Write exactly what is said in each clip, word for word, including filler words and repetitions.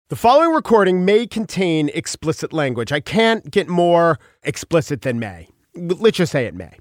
The following recording may contain explicit language. I can't get more explicit than may. Let's just say it may.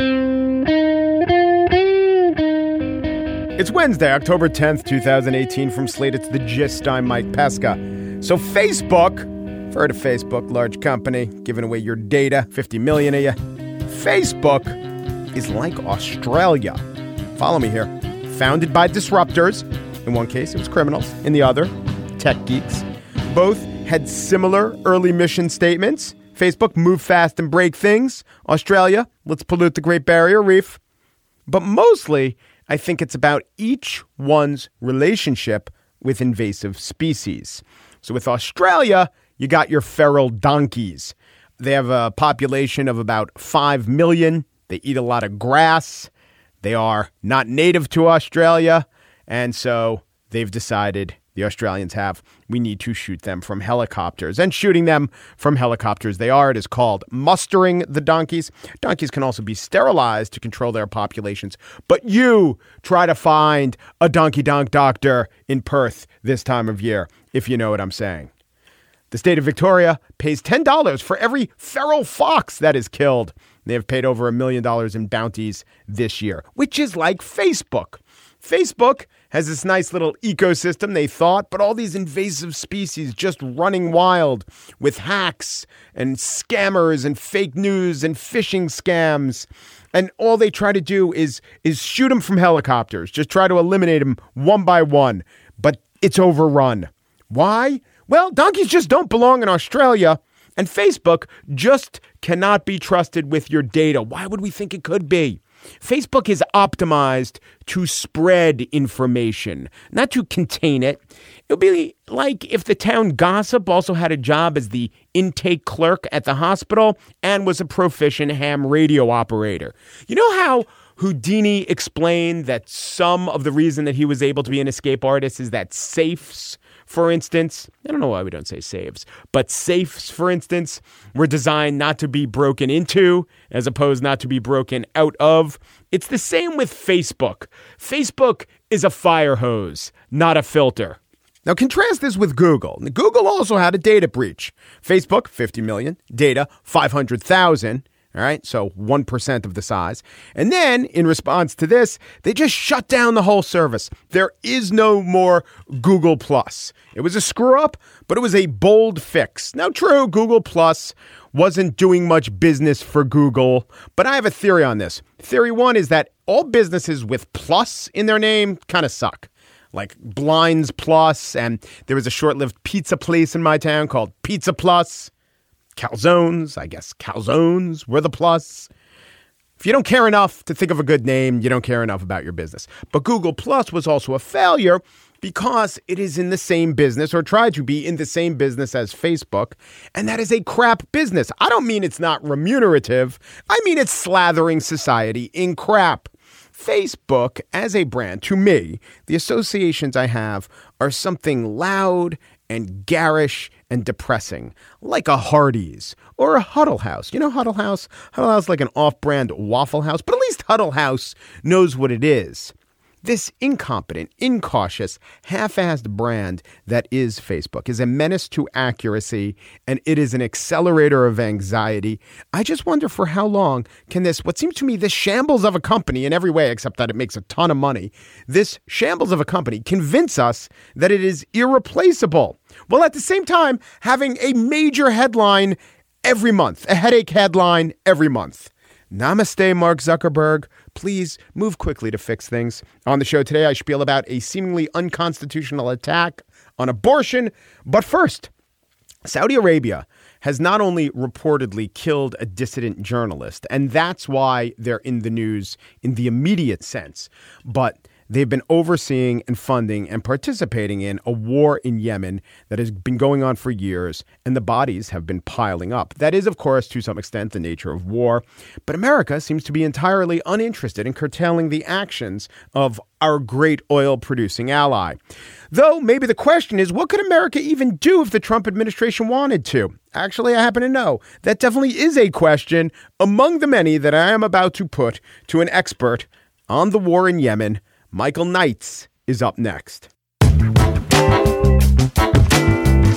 It's Wednesday, October tenth, twenty eighteen. From Slate, it's The Gist. I'm Mike Pesca. So Facebook, I've heard of Facebook, large company, giving away your data, fifty million of you. Facebook is like Australia. Follow me here. Founded by disruptors. In one case, it was criminals. In the other, tech geeks. Both had similar early mission statements. Facebook, move fast and break things. Australia, let's pollute the Great Barrier Reef. But mostly, I think it's about each one's relationship with invasive species. So with Australia, you got your feral donkeys. They have a population of about five million. They eat a lot of grass. They are not native to Australia. And so they've decided, the Australians have, we need to shoot them from helicopters. And shooting them from helicopters they are. It is called mustering the donkeys. Donkeys can also be sterilized to control their populations. But you try to find a donkey donk doctor in Perth this time of year, if you know what I'm saying. The state of Victoria pays ten dollars for every feral fox that is killed. They have paid over a million dollars in bounties this year, which is like Facebook. Facebook has this nice little ecosystem, they thought, but all these invasive species just running wild with hacks and scammers and fake news and phishing scams. And all they try to do is, is shoot them from helicopters, just try to eliminate them one by one. But it's overrun. Why? Well, donkeys just don't belong in Australia. And Facebook just cannot be trusted with your data. Why would we think it could be? Facebook is optimized to spread information, not to contain it. It would be like if the town gossip also had a job as the intake clerk at the hospital and was a proficient ham radio operator. You know how Houdini explained that some of the reason that he was able to be an escape artist is that safes, for instance, I don't know why we don't say saves, but safes, for instance, were designed not to be broken into as opposed not to be broken out of. It's the same with Facebook. Facebook is a fire hose, not a filter. Now contrast this with Google. Google also had a data breach. Facebook, fifty million, data, five hundred thousand. All right, so one percent of the size. And then, in response to this, they just shut down the whole service. There is no more Google Plus. It was a screw-up, but it was a bold fix. Now, true, Google Plus wasn't doing much business for Google, but I have a theory on this. Theory one is that all businesses with plus in their name kind of suck. Like Blinds Plus, and there was a short-lived pizza place in my town called Pizza Plus. Calzones, I guess calzones were the plus. If you don't care enough to think of a good name, you don't care enough about your business. But Google Plus was also a failure because it is in the same business, or tried to be in the same business as Facebook. And that is a crap business. I don't mean it's not remunerative. I mean it's slathering society in crap. Facebook as a brand, to me, the associations I have are something loud and garish and depressing, like a Hardee's or a Huddle House. You know Huddle House? Huddle House is like an off-brand Waffle House, but at least Huddle House knows what it is. This incompetent, incautious, half-assed brand that is Facebook is a menace to accuracy, and it is an accelerator of anxiety. I just wonder for how long can this, what seems to me, this shambles of a company in every way except that it makes a ton of money, this shambles of a company convince us that it is irreplaceable, while at the same time having a major headline every month, a headache headline every month. Namaste, Mark Zuckerberg. Please move quickly to fix things. On the show today, I spiel about a seemingly unconstitutional attack on abortion. But first, Saudi Arabia has not only reportedly killed a dissident journalist, and that's why they're in the news in the immediate sense, but they've been overseeing and funding and participating in a war in Yemen that has been going on for years, and the bodies have been piling up. That is, of course, to some extent, the nature of war. But America seems to be entirely uninterested in curtailing the actions of our great oil-producing ally. Though maybe the question is, what could America even do if the Trump administration wanted to? Actually, I happen to know that definitely is a question among the many that I am about to put to an expert on the war in Yemen. Michael Knights is up next.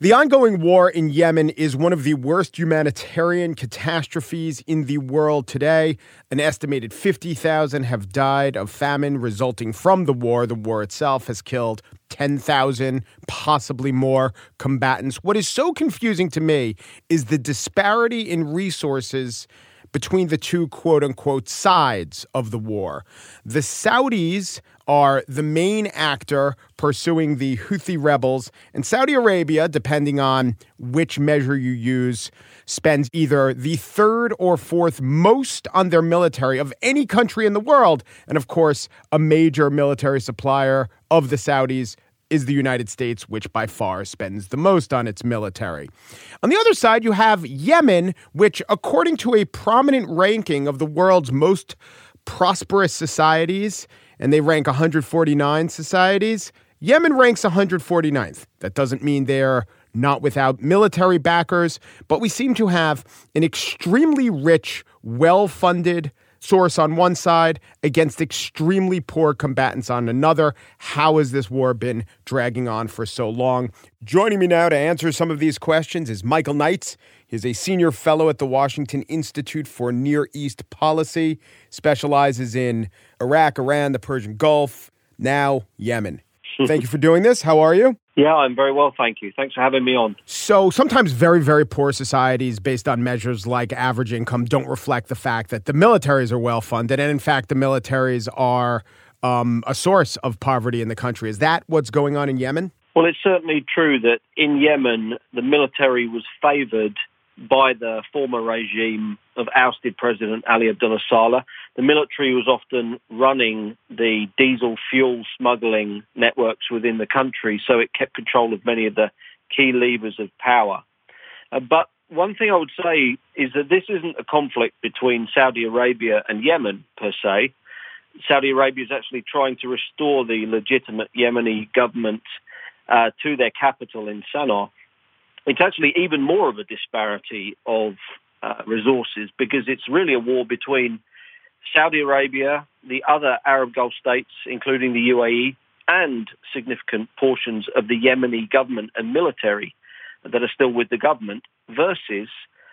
The ongoing war in Yemen is one of the worst humanitarian catastrophes in the world today. An estimated fifty thousand have died of famine resulting from the war. The war itself has killed ten thousand, possibly more combatants. What is so confusing to me is the disparity in resources between the two quote unquote sides of the war. The Saudis are the main actor pursuing the Houthi rebels, and Saudi Arabia, depending on which measure you use, spends either the third or fourth most on their military of any country in the world. And of course, a major military supplier of the Saudis is the United States, which by far spends the most on its military. On the other side, you have Yemen, which, according to a prominent ranking of the world's most prosperous societies, and they rank one hundred forty-nine societies, Yemen ranks one hundred forty-ninth. That doesn't mean they're not without military backers, but we seem to have an extremely rich, well-funded source on one side against extremely poor combatants on another. How has this war been dragging on for so long? Joining me now to answer some of these questions is Michael Knights. He's a senior fellow at the Washington Institute for Near East Policy, specializes in Iraq, Iran, the Persian Gulf, now Yemen. Thank you for doing this. How are you? Yeah, I'm very well, thank you. Thanks for having me on. So sometimes very, very poor societies based on measures like average income don't reflect the fact that the militaries are well funded. And in fact, the militaries are um, a source of poverty in the country. Is that what's going on in Yemen? Well, it's certainly true that in Yemen, the military was favored by the former regime of ousted President Ali Abdullah Saleh. The military was often running the diesel fuel smuggling networks within the country, so it kept control of many of the key levers of power. Uh, but one thing I would say is that this isn't a conflict between Saudi Arabia and Yemen, per se. Saudi Arabia is actually trying to restore the legitimate Yemeni government uh, to their capital in Sana'a. It's actually even more of a disparity of uh, resources because it's really a war between Saudi Arabia, the other Arab Gulf states, including the U A E, and significant portions of the Yemeni government and military that are still with the government, versus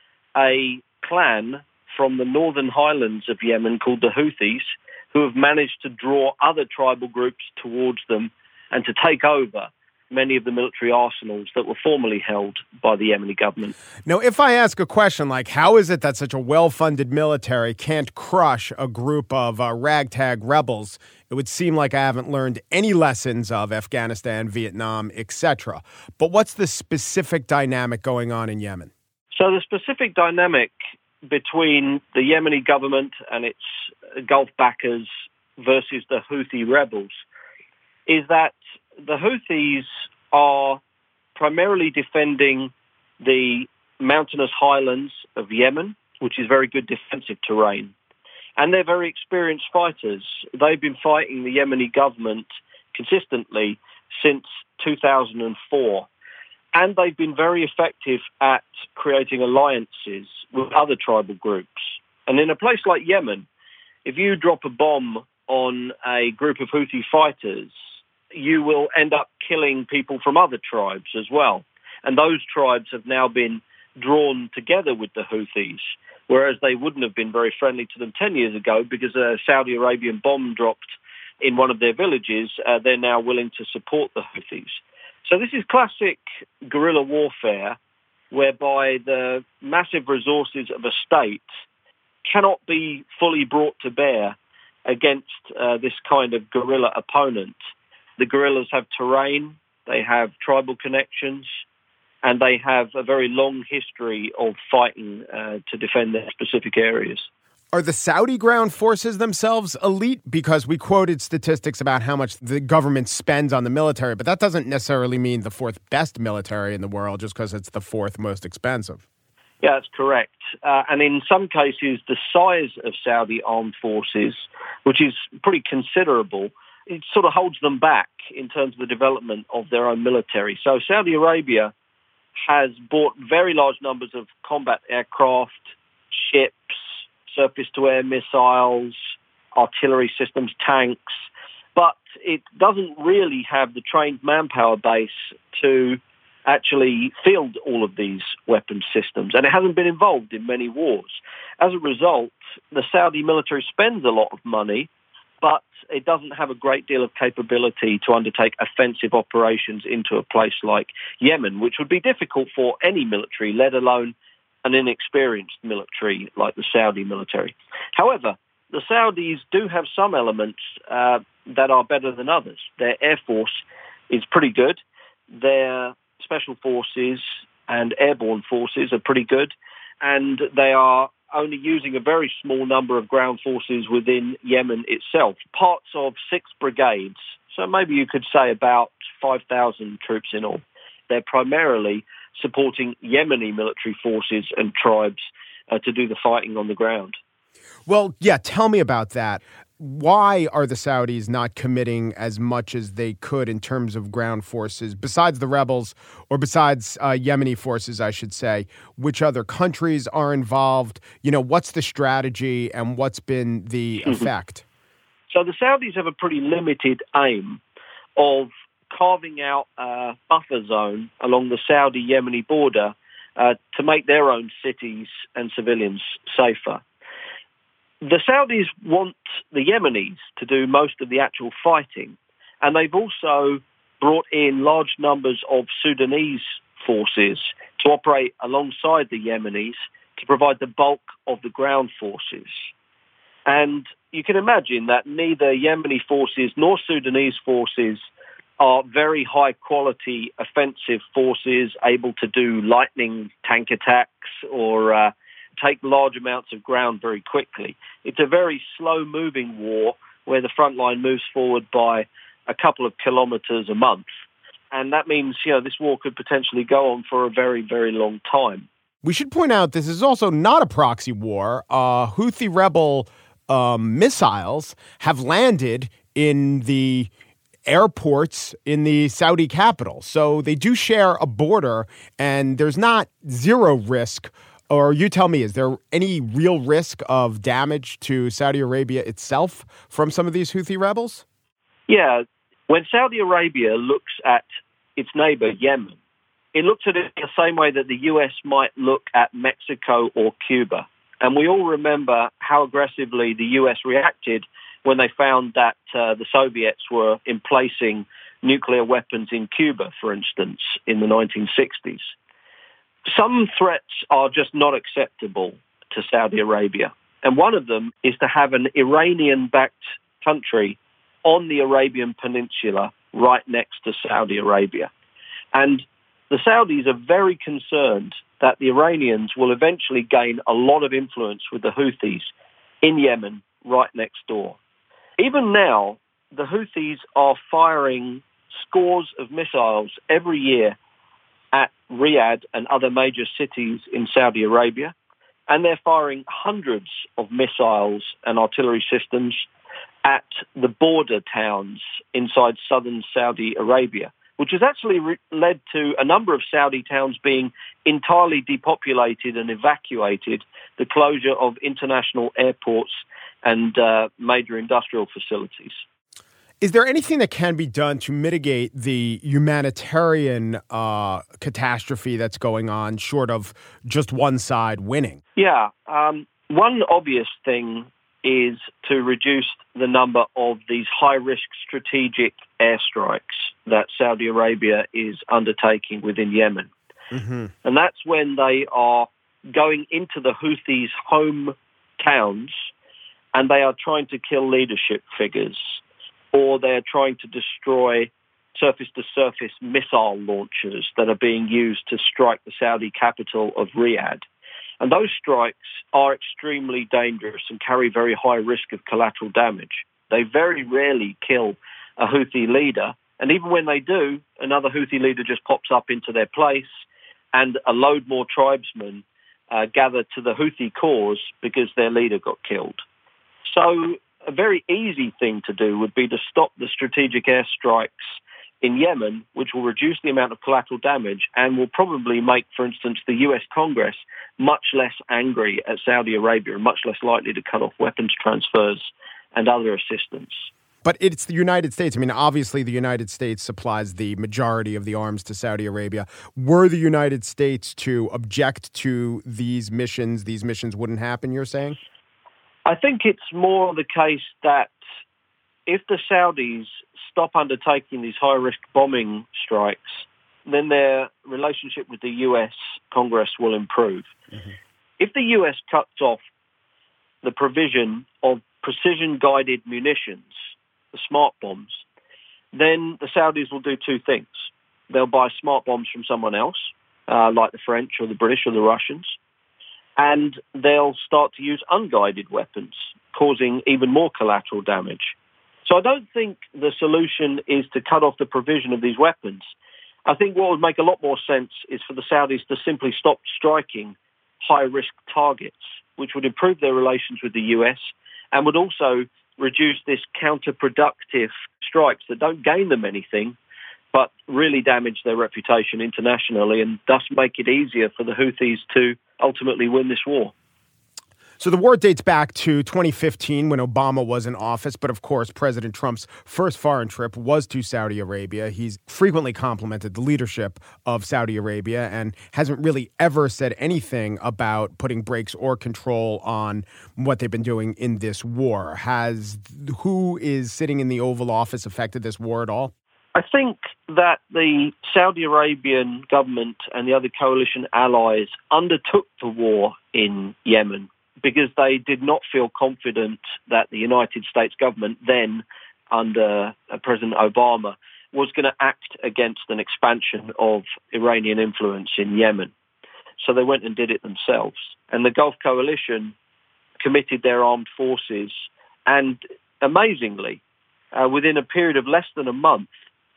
a clan from the northern highlands of Yemen called the Houthis, who have managed to draw other tribal groups towards them and to take over many of the military arsenals that were formerly held by the Yemeni government. Now, if I ask a question like, how is it that such a well-funded military can't crush a group of uh, ragtag rebels, it would seem like I haven't learned any lessons of Afghanistan, Vietnam, et cetera. But what's the specific dynamic going on in Yemen? So the specific dynamic between the Yemeni government and its Gulf backers versus the Houthi rebels is that the Houthis are primarily defending the mountainous highlands of Yemen, which is very good defensive terrain. And they're very experienced fighters. They've been fighting the Yemeni government consistently since two thousand four. And they've been very effective at creating alliances with other tribal groups. And in a place like Yemen, if you drop a bomb on a group of Houthi fighters, you will end up killing people from other tribes as well. And those tribes have now been drawn together with the Houthis, whereas they wouldn't have been very friendly to them ten years ago because a Saudi Arabian bomb dropped in one of their villages. Uh, they're now willing to support the Houthis. So this is classic guerrilla warfare, whereby the massive resources of a state cannot be fully brought to bear against uh, this kind of guerrilla opponent. The guerrillas have terrain, they have tribal connections, and they have a very long history of fighting uh, to defend their specific areas. Are the Saudi ground forces themselves elite? Because we quoted statistics about how much the government spends on the military, but that doesn't necessarily mean the fourth best military in the world just because it's the fourth most expensive. Yeah, that's correct. Uh, and in some cases, the size of Saudi armed forces, which is pretty considerable, it sort of holds them back in terms of the development of their own military. So Saudi Arabia has bought very large numbers of combat aircraft, ships, surface-to-air missiles, artillery systems, tanks, but it doesn't really have the trained manpower base to actually field all of these weapons systems, and it hasn't been involved in many wars. As a result, the Saudi military spends a lot of money, but it doesn't have a great deal of capability to undertake offensive operations into a place like Yemen, which would be difficult for any military, let alone an inexperienced military like the Saudi military. However, the Saudis do have some elements uh, that are better than others. Their air force is pretty good. Their special forces and airborne forces are pretty good. And they are only using a very small number of ground forces within Yemen itself, parts of six brigades. So maybe you could say about five thousand troops in all. They're primarily supporting Yemeni military forces and tribes uh, to do the fighting on the ground. Well, yeah, tell me about that. Why are the Saudis not committing as much as they could in terms of ground forces, besides the rebels, or besides uh, Yemeni forces, I should say? Which other countries are involved? You know, what's the strategy and what's been the effect? So the Saudis have a pretty limited aim of carving out a buffer zone along the Saudi-Yemeni border uh, to make their own cities and civilians safer. The Saudis want the Yemenis to do most of the actual fighting, and they've also brought in large numbers of Sudanese forces to operate alongside the Yemenis to provide the bulk of the ground forces. And you can imagine that neither Yemeni forces nor Sudanese forces are very high-quality offensive forces able to do lightning tank attacks or uh, take large amounts of ground very quickly. It's a very slow-moving war where the front line moves forward by a couple of kilometers a month. And that means, you know, this war could potentially go on for a very, very long time. We should point out this is also not a proxy war. Uh, Houthi rebel um, missiles have landed in the airports in the Saudi capital. So they do share a border, and there's not zero risk. Or you tell me, is there any real risk of damage to Saudi Arabia itself from some of these Houthi rebels? Yeah. When Saudi Arabia looks at its neighbor, Yemen, it looks at it the same way that the U S might look at Mexico or Cuba. And we all remember how aggressively the U S reacted when they found that uh, the Soviets were emplacing nuclear weapons in Cuba, for instance, in the nineteen sixties. Some threats are just not acceptable to Saudi Arabia. And one of them is to have an Iranian-backed country on the Arabian Peninsula right next to Saudi Arabia. And the Saudis are very concerned that the Iranians will eventually gain a lot of influence with the Houthis in Yemen right next door. Even now, the Houthis are firing scores of missiles every year at Riyadh and other major cities in Saudi Arabia, and they're firing hundreds of missiles and artillery systems at the border towns inside southern Saudi Arabia, which has actually re- led to a number of Saudi towns being entirely depopulated and evacuated, the closure of international airports and uh, major industrial facilities. Is there anything that can be done to mitigate the humanitarian uh, catastrophe that's going on, short of just one side winning? Yeah. Um, one obvious thing is to reduce the number of these high-risk strategic airstrikes that Saudi Arabia is undertaking within Yemen. Mm-hmm. And that's when they are going into the Houthis' home towns and they are trying to kill leadership figures, or they're trying to destroy surface-to-surface missile launchers that are being used to strike the Saudi capital of Riyadh. And those strikes are extremely dangerous and carry very high risk of collateral damage. They very rarely kill a Houthi leader, and even when they do, another Houthi leader just pops up into their place, and a load more tribesmen uh, gather to the Houthi cause because their leader got killed. So a very easy thing to do would be to stop the strategic airstrikes in Yemen, which will reduce the amount of collateral damage and will probably make, for instance, the U S Congress much less angry at Saudi Arabia and much less likely to cut off weapons transfers and other assistance. But it's the United States. I mean, obviously, the United States supplies the majority of the arms to Saudi Arabia. Were the United States to object to these missions, these missions wouldn't happen, you're saying? I think it's more the case that if the Saudis stop undertaking these high-risk bombing strikes, then their relationship with the U S Congress will improve. Mm-hmm. If the U S cuts off the provision of precision-guided munitions, the smart bombs, then the Saudis will do two things. They'll buy smart bombs from someone else, uh, like the French or the British or the Russians, and they'll start to use unguided weapons, causing even more collateral damage. So I don't think the solution is to cut off the provision of these weapons. I think what would make a lot more sense is for the Saudis to simply stop striking high-risk targets, which would improve their relations with the U S and would also reduce this counterproductive strikes that don't gain them anything, but really damage their reputation internationally and thus make it easier for the Houthis to ultimately win this war. So the war dates back to twenty fifteen when Obama was in office. But of course, President Trump's first foreign trip was to Saudi Arabia. He's frequently complimented the leadership of Saudi Arabia and hasn't really ever said anything about putting brakes or control on what they've been doing in this war. Has who is sitting in the Oval Office affected this war at all? I think that the Saudi Arabian government and the other coalition allies undertook the war in Yemen because they did not feel confident that the United States government then, under President Obama, was going to act against an expansion of Iranian influence in Yemen. So they went and did it themselves. And the Gulf Coalition committed their armed forces and, amazingly, uh, within a period of less than a month,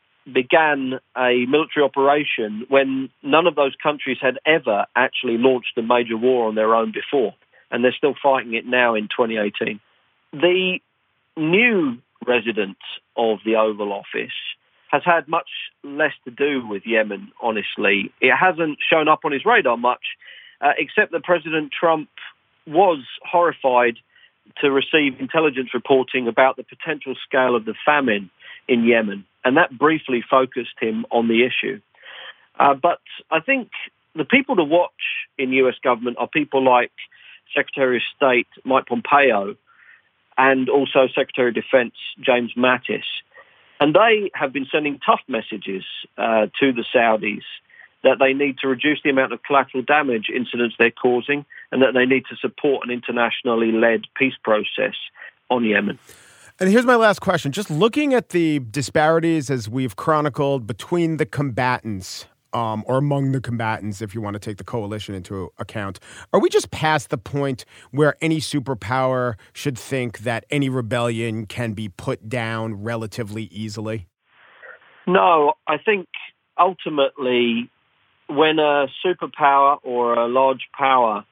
began a military operation when none of those countries had ever actually launched a major war on their own before. And they're still fighting it now in twenty eighteen. The new resident of the Oval Office has had much less to do with Yemen, honestly. It hasn't shown up on his radar much, uh, except that President Trump was horrified to receive intelligence reporting about the potential scale of the famine in Yemen. And that briefly focused him on the issue. Uh, but I think the people to watch in U S government are people like Secretary of State Mike Pompeo and also Secretary of Defense James Mattis. And they have been sending tough messages uh, to the Saudis that they need to reduce the amount of collateral damage incidents they're causing and that they need to support an internationally led peace process on Yemen. And here's my last question. Just looking at the disparities as we've chronicled between the combatants, Um, or among the combatants, if you want to take the coalition into account. Are we just past the point where any superpower should think that any rebellion can be put down relatively easily? No, I think ultimately when a superpower or a large power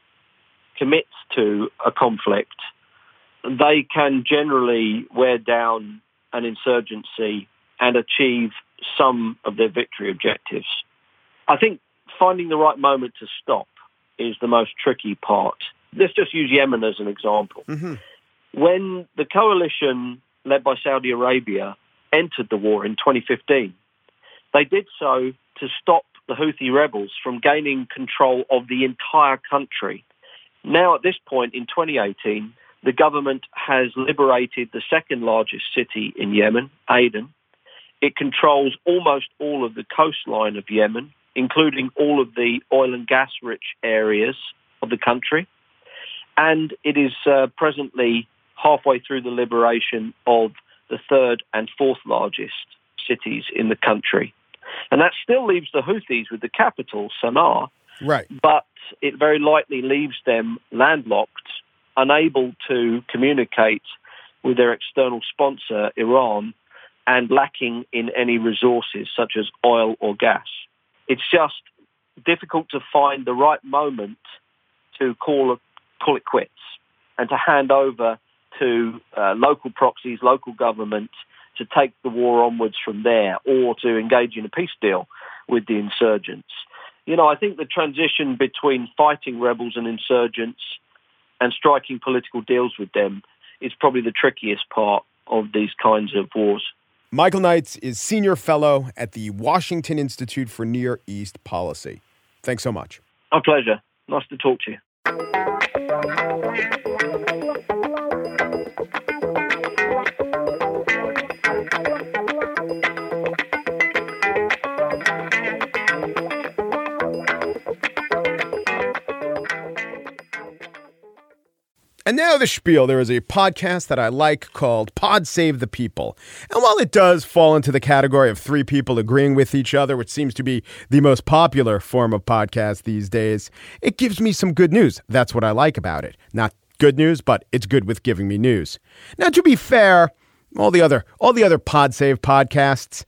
commits to a conflict, they can generally wear down an insurgency and achieve some of their victory objectives. I think finding the right moment to stop is the most tricky part. Let's just use Yemen as an example. Mm-hmm. When the coalition led by Saudi Arabia entered the war in twenty fifteen, they did so to stop the Houthi rebels from gaining control of the entire country. Now, at this point in twenty eighteen, the government has liberated the second largest city in Yemen, Aden. It controls almost all of the coastline of Yemen, including all of the oil and gas-rich areas of the country. And it is uh, presently halfway through the liberation of the third and fourth largest cities in the country. And that still leaves the Houthis with the capital, Sana'a. Right. But it very likely leaves them landlocked, unable to communicate with their external sponsor, Iran, and lacking in any resources such as oil or gas. It's just difficult to find the right moment to call, call it quits and to hand over to uh, local proxies, local government, to take the war onwards from there or to engage in a peace deal with the insurgents. You know, I think the transition between fighting rebels and insurgents and striking political deals with them is probably the trickiest part of these kinds of wars. Michael Knights is Senior Fellow at the Washington Institute for Near East Policy. Thanks so much. My pleasure. Nice to talk to you. And now the spiel. There is a podcast that I like called Pod Save the People. And while it does fall into the category of three people agreeing with each other, which seems to be the most popular form of podcast these days, it gives me some good news. That's what I like about it. Not good news, but it's good with giving me news. Now, to be fair, all the other all the other Pod Save podcasts,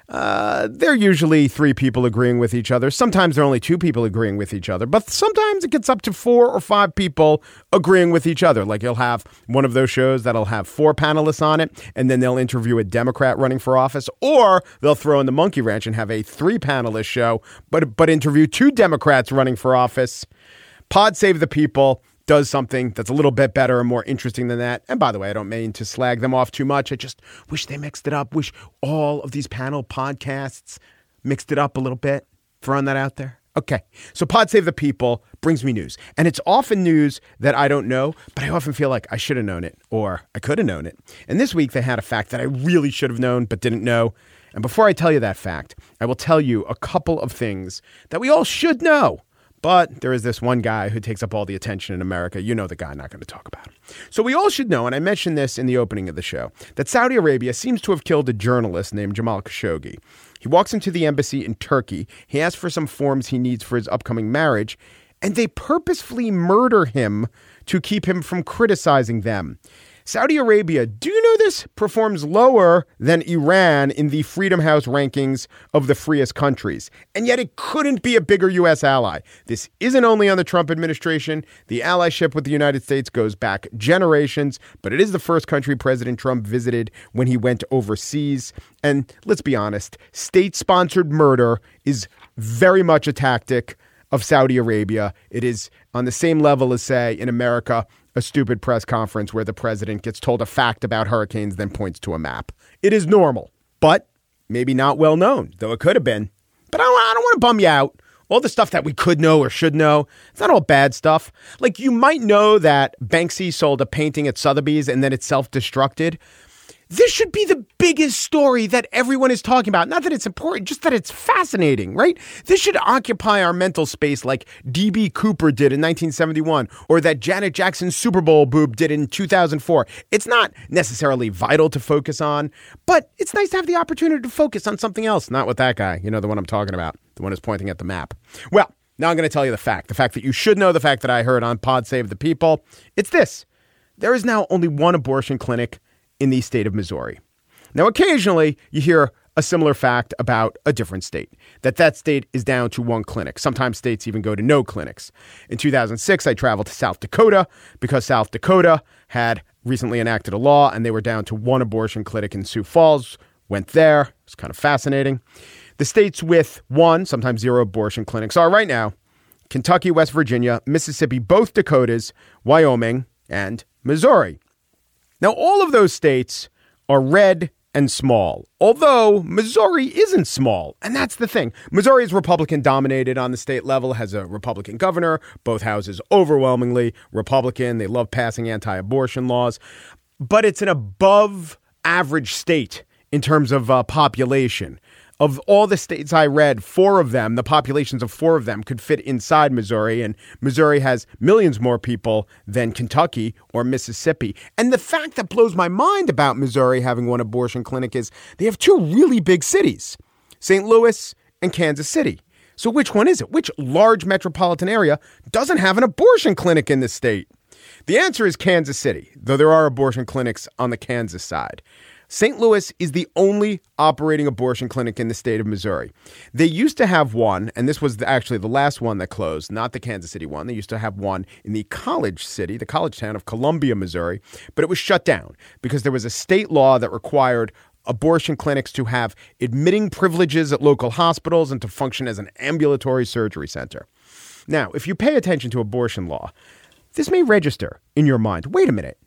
Uh, they're usually three people agreeing with each other. Sometimes there are only two people agreeing with each other, but sometimes it gets up to four or five people agreeing with each other. Like you'll have one of those shows that'll have four panelists on it, and then they'll interview a Democrat running for office, or they'll throw in the monkey wrench and have a three panelist show, but but interview two Democrats running for office. Pod Save the People does something that's a little bit better and more interesting than that. And by the way, I don't mean to slag them off too much. I just wish they mixed it up. Wish all of these panel podcasts mixed it up a little bit. Throwing that out there. Okay. So Pod Save the People brings me news. And it's often news that I don't know, but I often feel like I should have known it or I could have known it. And this week they had a fact that I really should have known but didn't know. And before I tell you that fact, I will tell you a couple of things that we all should know. But there is this one guy who takes up all the attention in America. You know the guy, not going to talk about him. So we all should know, and I mentioned this in the opening of the show, that Saudi Arabia seems to have killed a journalist named Jamal Khashoggi. He walks into the embassy in Turkey. He asks for some forms he needs for his upcoming marriage, and they purposefully murder him to keep him from criticizing them. Saudi Arabia, do you know this, performs lower than Iran in the Freedom House rankings of the freest countries. And yet it couldn't be a bigger U S ally. This isn't only on the Trump administration. The allyship with the United States goes back generations, but it is the first country President Trump visited when he went overseas. And let's be honest, state-sponsored murder is very much a tactic of Saudi Arabia. It is on the same level as, say, in America, a stupid press conference where the president gets told a fact about hurricanes, then points to a map. It is normal, but maybe not well known, though it could have been. But I don't, I don't want to bum you out. All the stuff that we could know or should know, it's not all bad stuff. Like you might know that Banksy sold a painting at Sotheby's and then it self-destructed. This should be the biggest story that everyone is talking about. Not that it's important, just that it's fascinating, right? This should occupy our mental space like D B Cooper did in nineteen seventy-one or that Janet Jackson's Super Bowl boob did in two thousand four. It's not necessarily vital to focus on, but it's nice to have the opportunity to focus on something else. Not with that guy, you know, the one I'm talking about, the one who's pointing at the map. Well, now I'm going to tell you the fact, the fact that you should know, the fact that I heard on Pod Save the People. It's this. There is now only one abortion clinic in the state of Missouri. Now, occasionally you hear a similar fact about a different state, that that state is down to one clinic. Sometimes states even go to no clinics. In two thousand six, I traveled to South Dakota because South Dakota had recently enacted a law and they were down to one abortion clinic in Sioux Falls. Went there. It was kind of fascinating. The states with one, sometimes zero abortion clinics are right now Kentucky, West Virginia, Mississippi, both Dakotas, Wyoming, and Missouri. Now, all of those states are red and small, although Missouri isn't small. And that's the thing. Missouri is Republican dominated on the state level, has a Republican governor, both houses overwhelmingly Republican. They love passing anti-abortion laws, but it's an above average state in terms of uh, population. Of all the states I read, four of them, the populations of four of them could fit inside Missouri, and Missouri has millions more people than Kentucky or Mississippi. And the fact that blows my mind about Missouri having one abortion clinic is they have two really big cities, Saint Louis and Kansas City. So which one is it? Which large metropolitan area doesn't have an abortion clinic in the state? The answer is Kansas City, though there are abortion clinics on the Kansas side. Saint Louis is the only operating abortion clinic in the state of Missouri. They used to have one, and this was actually the last one that closed, not the Kansas City one. They used to have one in the college city, the college town of Columbia, Missouri, but it was shut down because there was a state law that required abortion clinics to have admitting privileges at local hospitals and to function as an ambulatory surgery center. Now, if you pay attention to abortion law, this may register in your mind. Wait a minute.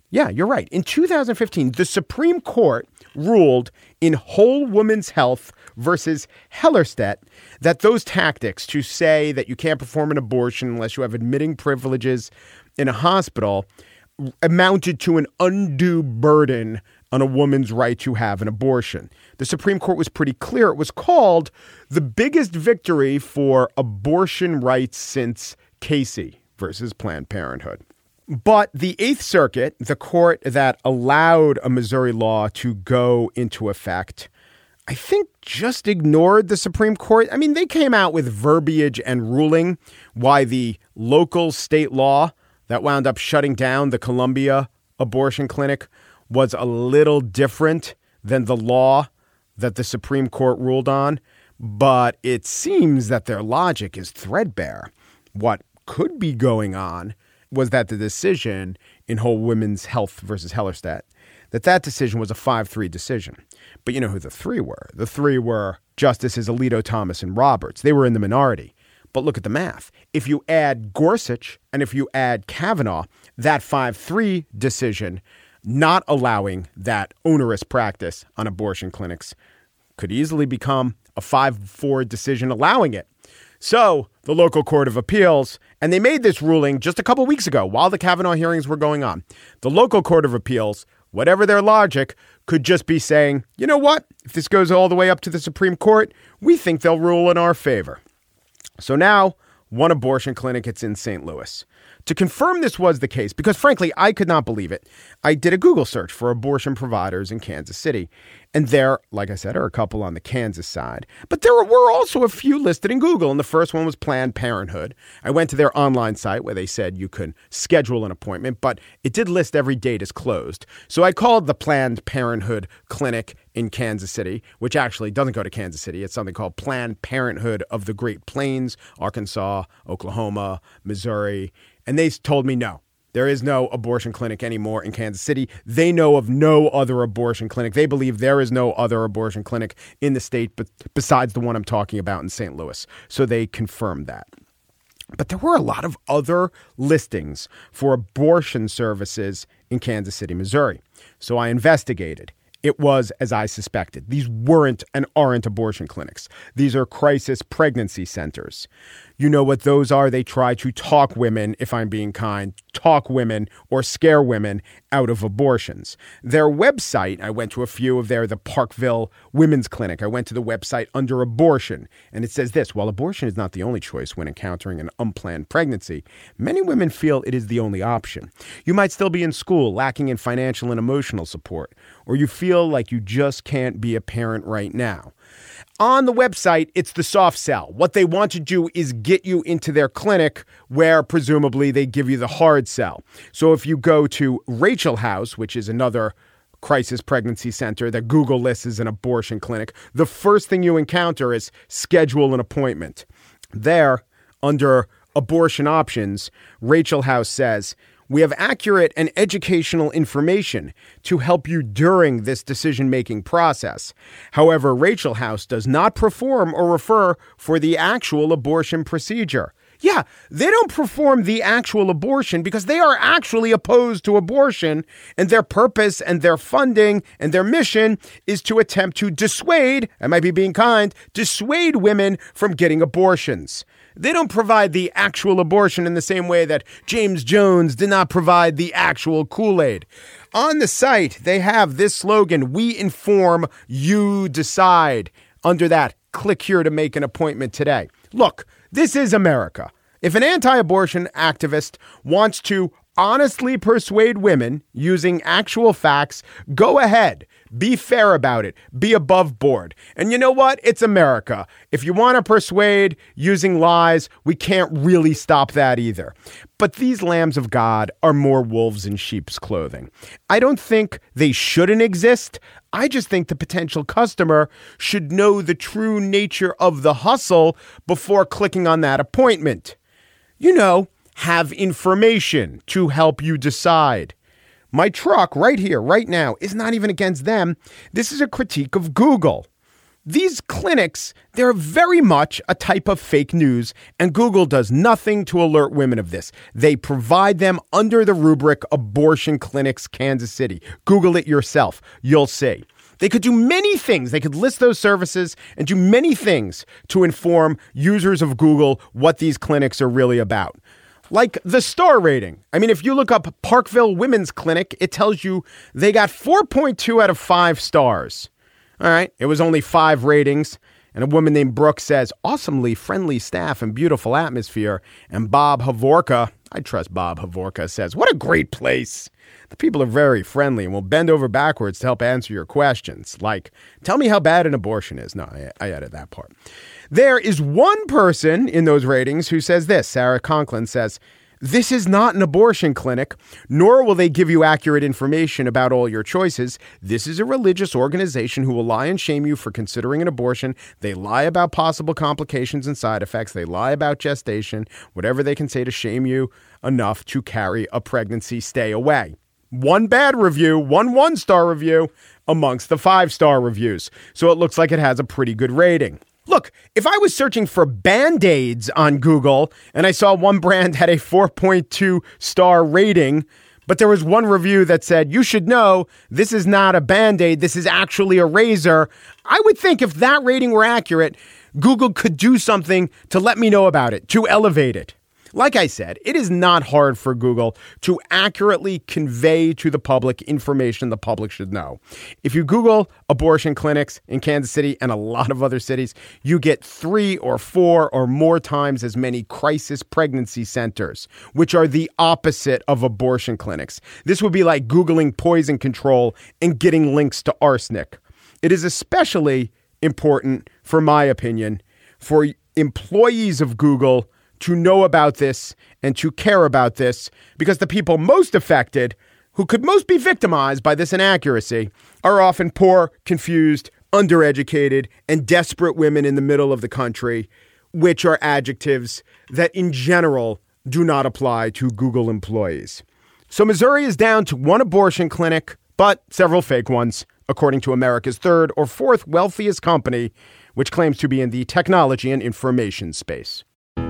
Yeah, you're right. In two thousand fifteen, the Supreme Court ruled in Whole Woman's Health versus Hellerstedt that those tactics to say that you can't perform an abortion unless you have admitting privileges in a hospital amounted to an undue burden on a woman's right to have an abortion. The Supreme Court was pretty clear. It was called the biggest victory for abortion rights since Casey versus Planned Parenthood. But the Eighth Circuit, the court that allowed a Missouri law to go into effect, I think just ignored the Supreme Court. I mean, they came out with verbiage and ruling why the local state law that wound up shutting down the Columbia abortion clinic was a little different than the law that the Supreme Court ruled on. But it seems that their logic is threadbare. What could be going on was that the decision in Whole Women's Health versus Hellerstedt, that that decision was a five three decision. But you know who the three were? The three were Justices Alito, Thomas, and Roberts. They were in the minority. But look at the math. If you add Gorsuch and if you add Kavanaugh, that five three decision not allowing that onerous practice on abortion clinics could easily become a five four decision allowing it. So the local court of appeals, and they made this ruling just a couple weeks ago while the Kavanaugh hearings were going on. The local court of appeals, whatever their logic, could just be saying, you know what? If this goes all the way up to the Supreme Court, we think they'll rule in our favor. So now one abortion clinic, it's in Saint Louis. To confirm this was the case, because frankly, I could not believe it, I did a Google search for abortion providers in Kansas City. And there, like I said, are a couple on the Kansas side. But there were also a few listed in Google. And the first one was Planned Parenthood. I went to their online site where they said you could schedule an appointment, but it did list every date as closed. So I called the Planned Parenthood clinic in Kansas City, which actually doesn't go to Kansas City. It's something called Planned Parenthood of the Great Plains, Arkansas, Oklahoma, Missouri. And they told me no. There is no abortion clinic anymore in Kansas City. They know of no other abortion clinic. They believe there is no other abortion clinic in the state but besides the one I'm talking about in Saint Louis. So they confirmed that. But there were a lot of other listings for abortion services in Kansas City, Missouri. So I investigated. It was as I suspected. These weren't and aren't abortion clinics. These are crisis pregnancy centers. You know what those are? They try to talk women, if I'm being kind, talk women or scare women out of abortions. Their website, I went to a few of their, the Parkville Women's Clinic. I went to the website under abortion, and it says this: while abortion is not the only choice when encountering an unplanned pregnancy, many women feel it is the only option. You might still be in school, lacking in financial and emotional support, or you feel like you just can't be a parent right now. On the website, it's the soft sell. What they want to do is get you into their clinic where presumably they give you the hard sell. So if you go to Rachel House, which is another crisis pregnancy center that Google lists as an abortion clinic, the first thing you encounter is schedule an appointment. There, under abortion options, Rachel House says, we have accurate and educational information to help you during this decision-making process. However, Rachel House does not perform or refer for the actual abortion procedure. Yeah, they don't perform the actual abortion because they are actually opposed to abortion, and their purpose and their funding and their mission is to attempt to dissuade, I might be being kind, dissuade women from getting abortions. They don't provide the actual abortion in the same way that James Jones did not provide the actual Kool-Aid. On the site, they have this slogan, we inform, you decide. Under that, click here to make an appointment today. Look, this is America. If an anti-abortion activist wants to honestly persuade women using actual facts, go ahead. Be fair about it. Be above board. And you know what? It's America. If you want to persuade using lies, we can't really stop that either. But these lambs of God are more wolves in sheep's clothing. I don't think they shouldn't exist. I just think the potential customer should know the true nature of the hustle before clicking on that appointment. You know, have information to help you decide. My truck right here, right now, is not even against them. This is a critique of Google. These clinics, they're very much a type of fake news, and Google does nothing to alert women of this. They provide them under the rubric Abortion Clinics Kansas City. Google it yourself. You'll see. They could do many things. They could list those services and do many things to inform users of Google what these clinics are really about. Like the star rating. I mean, if you look up Parkville Women's Clinic, it tells you they got four point two out of five stars. All right, it was only five ratings. And a woman named Brooke says, awesomely friendly staff and beautiful atmosphere. And Bob Havorka, I trust Bob Havorka, says, what a great place. The people are very friendly and will bend over backwards to help answer your questions. Like, tell me how bad an abortion is. No, I, I added that part. There is one person in those ratings who says this. Sarah Conklin says, this is not an abortion clinic, nor will they give you accurate information about all your choices. This is a religious organization who will lie and shame you for considering an abortion. They lie about possible complications and side effects. They lie about gestation, whatever they can say to shame you enough to carry a pregnancy. Stay away. One bad review, one one-star review amongst the five-star reviews. So it looks like it has a pretty good rating. Look, if I was searching for Band-Aids on Google and I saw one brand had a four point two star rating, but there was one review that said, you should know this is not a Band-Aid, this is actually a razor, I would think if that rating were accurate, Google could do something to let me know about it, to elevate it. Like I said, it is not hard for Google to accurately convey to the public information the public should know. If you Google abortion clinics in Kansas City and a lot of other cities, you get three or four or more times as many crisis pregnancy centers, which are the opposite of abortion clinics. This would be like Googling poison control and getting links to arsenic. It is especially important, for my opinion, for employees of Google to know about this and to care about this, because the people most affected, who could most be victimized by this inaccuracy, are often poor, confused, undereducated, and desperate women in the middle of the country, which are adjectives that in general do not apply to Google employees. So Missouri is down to one abortion clinic, but several fake ones, according to America's third or fourth wealthiest company, which claims to be in the technology and information space.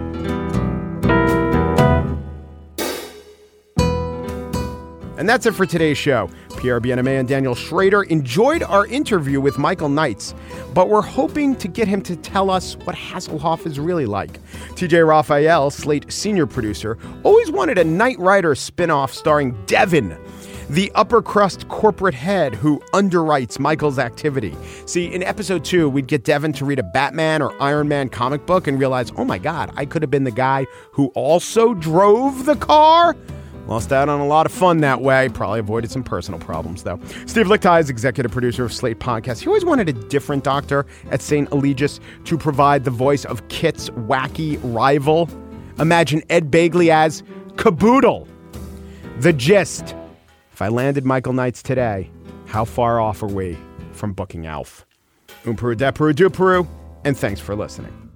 And that's it for today's show. Pierre Bienaimé and Daniel Schrader enjoyed our interview with Michael Knights, but we're hoping to get him to tell us what Hasselhoff is really like. T J Raphael, Slate senior producer, always wanted a Knight Rider spinoff starring Devin, the upper crust corporate head who underwrites Michael's activity. See, in episode two, we'd get Devin to read a Batman or Iron Man comic book and realize, oh my God, I could have been the guy who also drove the car. Lost out on a lot of fun that way. Probably avoided some personal problems, though. Steve Lichtai is executive producer of Slate Podcast. He always wanted a different doctor at Saint Eligius to provide the voice of Kit's wacky rival. Imagine Ed Begley as Caboodle. The gist. If I landed Michael Knights today, how far off are we from booking Alf? Um Peru, de Peru, do Peru, and thanks for listening.